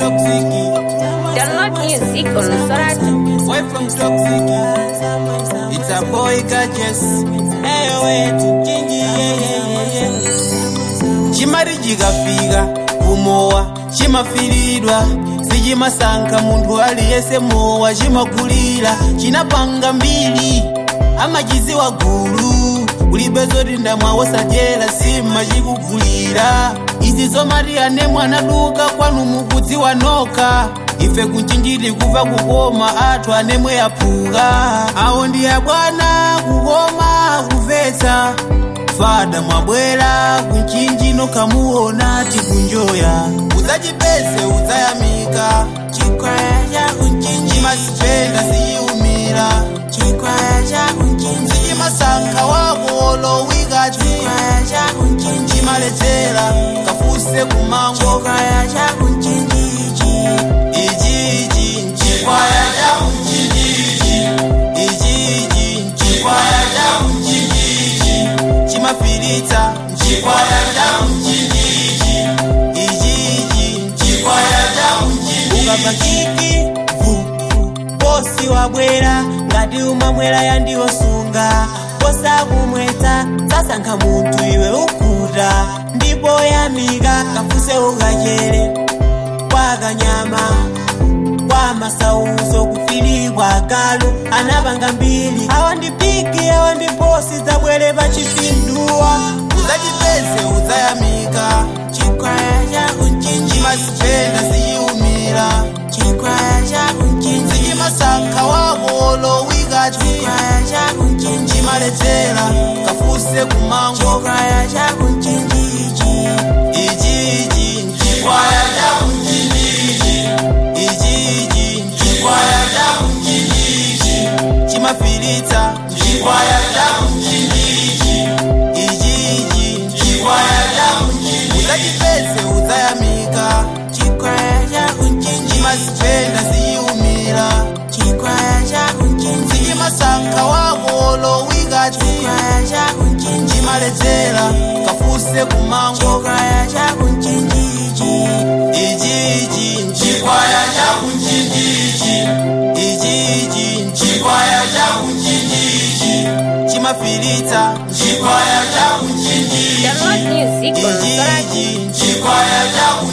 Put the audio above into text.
toxic. Download music on Sorat. Boy from toxic. It's a boy gadgets. Hey, wait, Kingi, yeah. Chimari jigafika, kumoa, chimafiridwa. Sijimasanka muntu aliyese moa, chimakulira, chinapanga mbili. Amajizi wa gulu, ulibezo rinda mwawosa jela, sima jikugulira. Izizo Mariane mwana duka kwanu mukuzi wanoka. Ife kunchinjiri kuva kukoma atu anemwe ya puga. Aho ndi ya bwana kukoma kuvesa. Fada mwabwela kunchinjino kamuona tikunjoya. Uzajipese uzayamika. Chikwaya ya kunchinji masipenda siyiumira. Chikwaya ya kunchinji sijimasanga wagolo wigati. Chikwaya ya kunchinji maletera kafuse kumango. Chikwaya ya kunchinji iji chikwaya ya kunchinji iji chikwaya ya kunchinji chimafirita chikwaya ya kunchinji iji chikwaya ya kunchinji ukavakiki bosi wabwera ngati umamwera yandiyosunga bosa kumweta sasa nka muntu iwe ukuta ndipo yamika kafuse ukachere kwa kanyama kwa masauzo kufirirwa galo anabanga mbili awa ndi piki awa ndi bosi zabwere pachipindua uzajipese uzayamika chikwaya cha kunchinji masipenda siyiumira chikwaya cha kunchinji sijimasaka wagolo wigati chikwaya cha kunchinji maletera kafuse kumango chikwaya cha kunchinji iji chikwaya cha kunchinji iji chikwaya cha kunchinji chimafirita chikwaya cha kunchinji iji chikwaya cha kunchinji uzajipese uzayamika chikwaya cha kunchinji masipenda siyiumira chikwaya cha kunchinji sijimasaka wagolo wigati chikwaya cha kunchinji maletera kafuse kumango chikwaya cha kunchinji iji chikwaya cha kunchinji iji chikwaya cha kunchinji chimafirita chikwaya cha kunchinji Download music on Sorat. iji chikwaya cha kunchinji